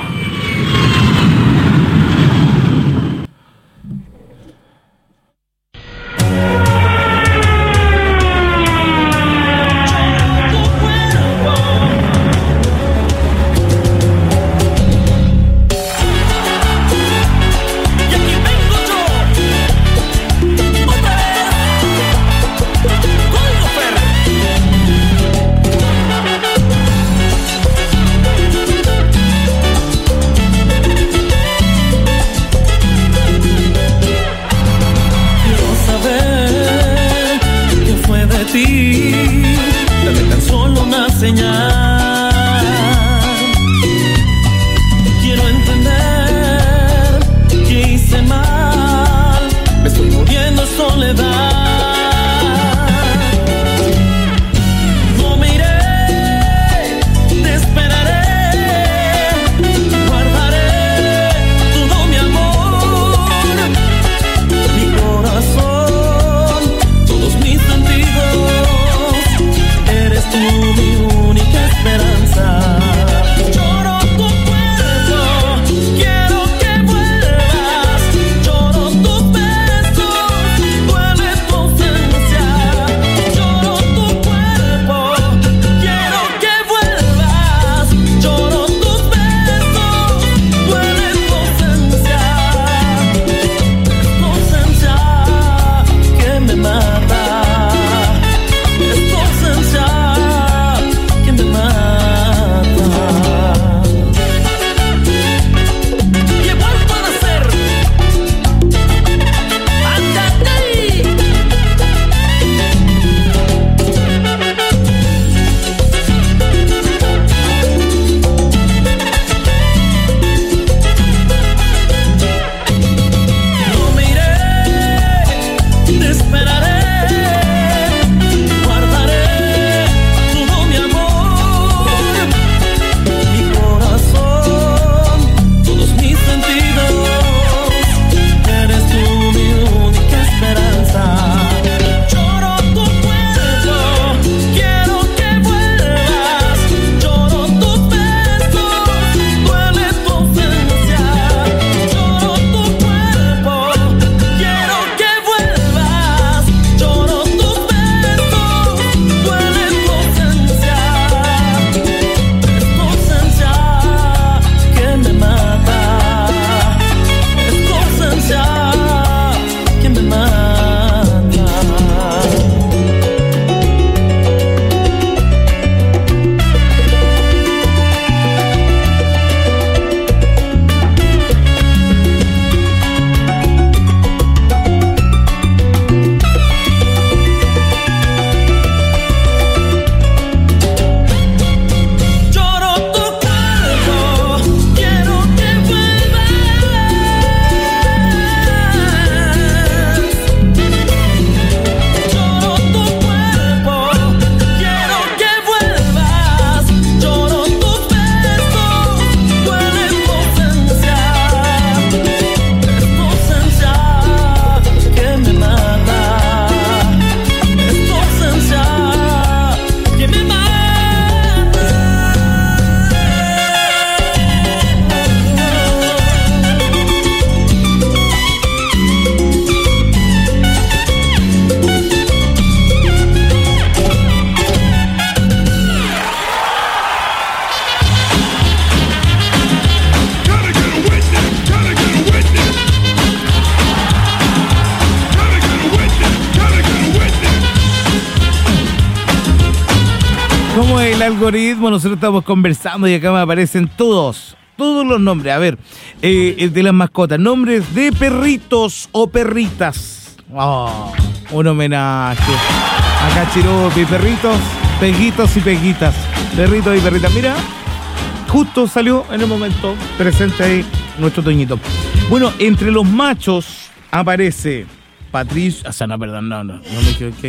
Como el algoritmo, nosotros estamos conversando y acá me aparecen todos, todos los nombres. A ver, eh, de las mascotas, nombres de perritos o perritas. Oh, un homenaje a Cachirupi, perritos, peguitos y peguitas. Perritos y perritas. Mira, justo salió en el momento presente ahí nuestro Toñito. Bueno, entre los machos aparece Patricio. O sea, no, perdón, no, no. no me equivoqué.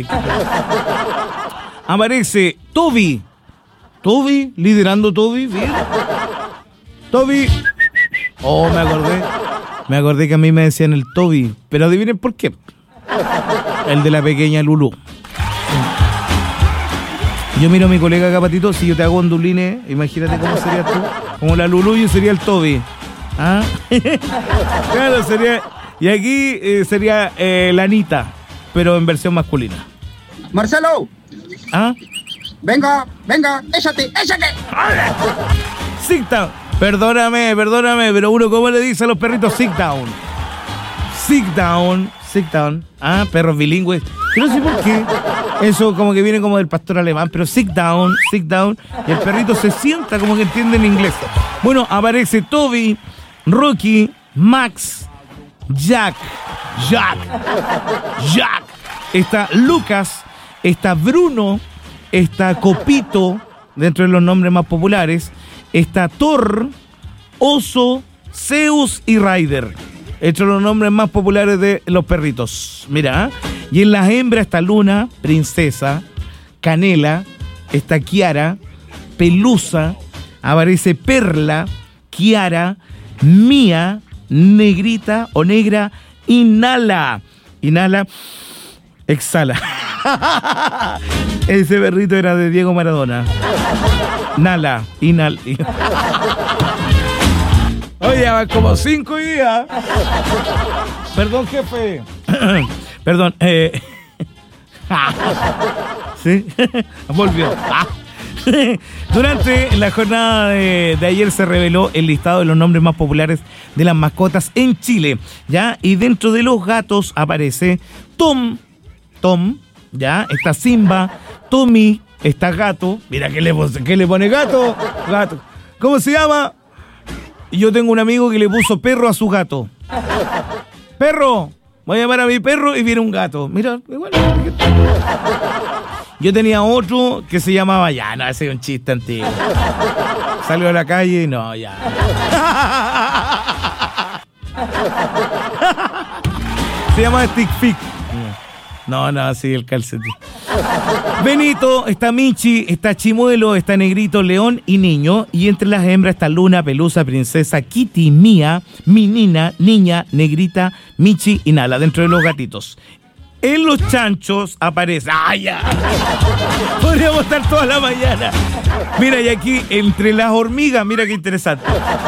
Aparece Toby. Toby, liderando Toby. Bien. Toby. Oh, me acordé. Me acordé que a mí me decían el Toby. Pero adivinen por qué. El de la pequeña Lulú. Yo miro a mi colega acá, Patito, si yo te hago ondulines, imagínate cómo serías tú. Como la Lulú, yo sería el Toby. ¿Ah? Claro, sería... Y aquí eh, sería eh, la Anita, pero en versión masculina. Marcelo. ¿Ah? Venga, venga, échate, échate. Sit down. Perdóname, perdóname, pero uno, ¿cómo le dice a los perritos? Sit down. Sit down, sit down. Ah, perros bilingües. Yo no sé por qué. Eso como que viene como del pastor alemán, pero sit down, sit down. Y el perrito se sienta como que entiende en inglés. Bueno, aparece Toby, Rocky, Max, Jack, Jack, Jack. Está Lucas, está Bruno, está Copito, dentro de los nombres más populares. Está Thor, Oso, Zeus y Ryder. Entre los nombres más populares de los perritos. Mira, ¿eh? Y en las hembras está Luna, Princesa, Canela, está Kiara, Pelusa, aparece Perla, Kiara, Mía, Negrita o Negra, Inhala. Inhala, exhala. Ese perrito era de Diego Maradona. Nala, Inhala. Oye, van como cinco días. Perdón, jefe. Perdón. Eh. ¿Sí? Volvió. Durante la jornada de, de ayer se reveló el listado de los nombres más populares de las mascotas en Chile, ¿ya? Y dentro de los gatos aparece Tom, Tom, ¿ya? Está Simba, Tommy, está Gato. Mira, ¿qué le, qué le pone gato? Gato. ¿Cómo se llama? Y yo tengo un amigo que le puso perro a su gato. Perro, voy a llamar a mi perro y viene un gato. Mira, igual. Yo tenía otro que se llamaba, ya, no, ese es un chiste antiguo. Salió a la calle y no, ya. Se llama Stick Fick. No, no, sí, el calcetín. Benito, está Michi, está Chimuelo, está Negrito, León y Niño. Y entre las hembras está Luna, Pelusa, Princesa, Kitty, Mía, Minina, Niña, Negrita, Michi y Nala, dentro de los gatitos. En los chanchos aparece... ¡Ay, ya! Podríamos estar toda la mañana. Mira, y aquí, entre las hormigas, mira qué interesante.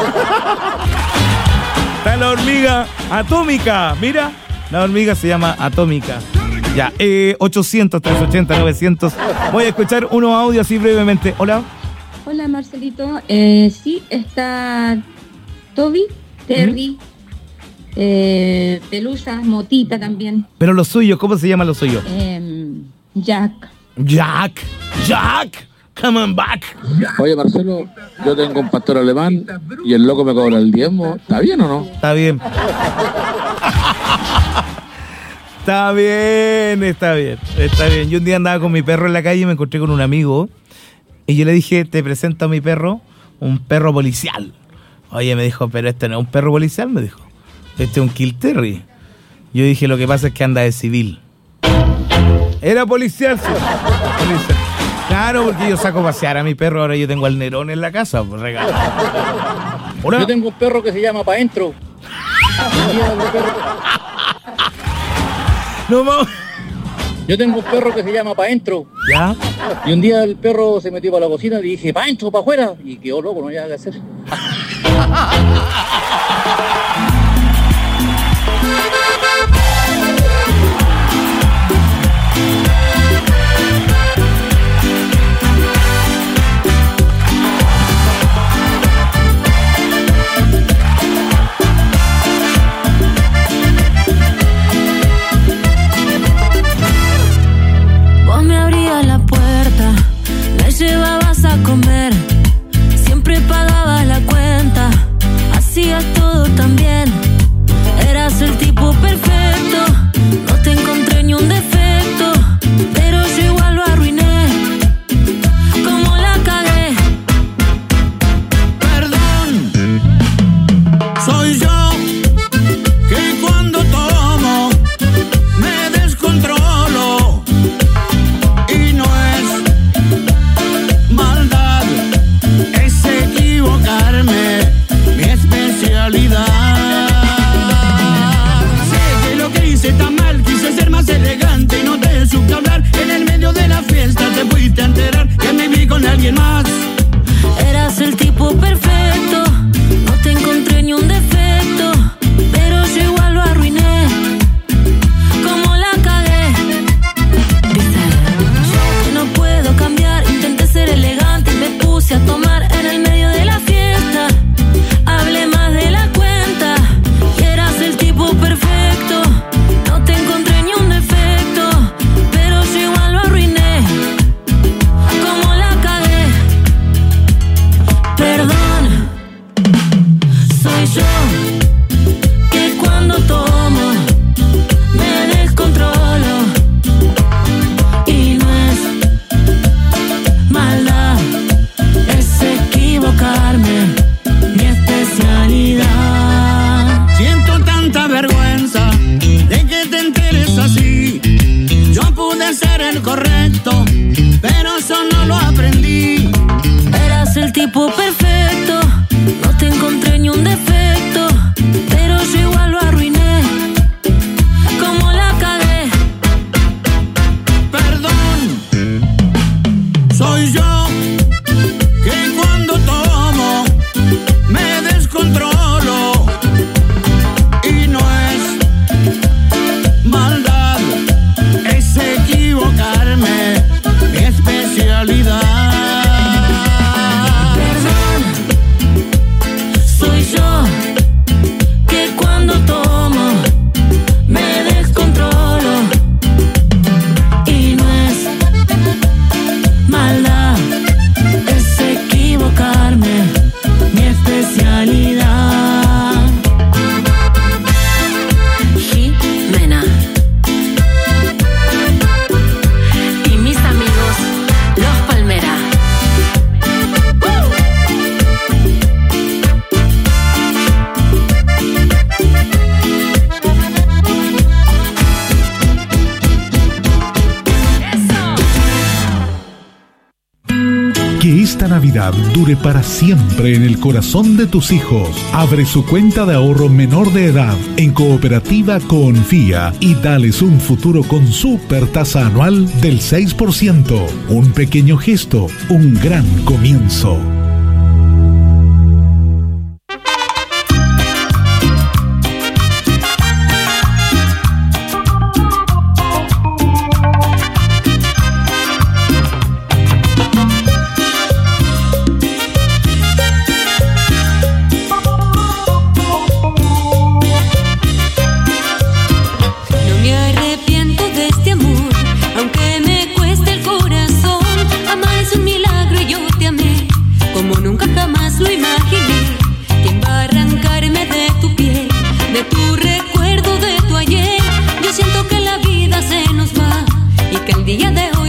Está la hormiga atómica, mira. La hormiga se llama Atómica. Ya, eh, ochocientos, trescientos ochenta, novecientos. Voy a escuchar unos audios así brevemente. Hola. Hola, Marcelito. Eh, sí, está Toby, Terry, ¿Mm? eh, Pelusa, Motita también. Pero los suyos, ¿cómo se llaman los suyos? Eh, Jack. Jack. Jack. Come on back. Oye, Marcelo, yo tengo un pastor alemán y el loco me cobra el diezmo. ¿Está bien o no? Está bien. Está bien, está bien, está bien. Yo un día andaba con mi perro en la calle y me encontré con un amigo y yo le dije, te presento a mi perro, un perro policial. Oye, me dijo, pero este no es un perro policial, me dijo. Este es un Kill Terry. Yo dije, lo que pasa es que anda de civil. Era policial, sí. Policial. Claro, porque yo saco a pasear a mi perro, ahora yo tengo al Nerón en la casa, pues regalado. Yo tengo un perro que se llama Pa' Entro. No, vamos. Yo tengo un perro que se llama Pa' Entro. ¿Ya? Y un día el perro se metió para la cocina y le dije, Pa' Entro, pa' afuera. Y quedó loco, no había que hacer. Vos me abrías la puerta, me llevaba comer, siempre pagabas la cuenta, hacías todo tan bien, eras el tipo perfecto, no te encontré ni un defecto, pero yo igual lo arruiné, como la cagué. Perdón, soy yo que cuando tomo me descontrolo y no es maldad, es equivocarme, mi especialidad. Sé que lo que hice está mal, quise ser más elegante y no te supe hablar. En el medio de la fiesta te fuiste a enterar que me vi con alguien más. Eras el tipo perfecto, no te encontré ni un defecto, pero yo igual lo arruiné, como la cagué. Dice, yo que no puedo cambiar, intenté ser elegante y me puse a tomar en el medio de la fiesta. Hablé más de la cuenta y eras el tipo perfecto, no te encontré ni un defecto, pero yo igual lo arruiné, como la cagué. Perdón, soy yo que cuando tomo me descontrolo y no es maldad, es equivocarme, mi especialidad. Siento tanta vergüenza de que te enteres así. Yo pude ser el correcto, pero eso no lo aprendí. Eras el tipo perfecto, no te encontré ni un defecto, pero yo igual lo arruiné, como la cagué. Perdón, soy yo que cuando tomo me descontrolo y no es maldad, es equivocarme, mi especialidad. Perdón, soy yo que cuando tomo me descontrolo y no es maldad, es equivocarme, mi especialidad. Jimena y mis amigos Los Palmera. Que esta Navidad dure para siempre en el corazón de tus hijos. Abre su cuenta de ahorro menor de edad en Cooperativa Confía y dales un futuro con super tasa anual del seis por ciento. Un pequeño gesto, un gran comienzo.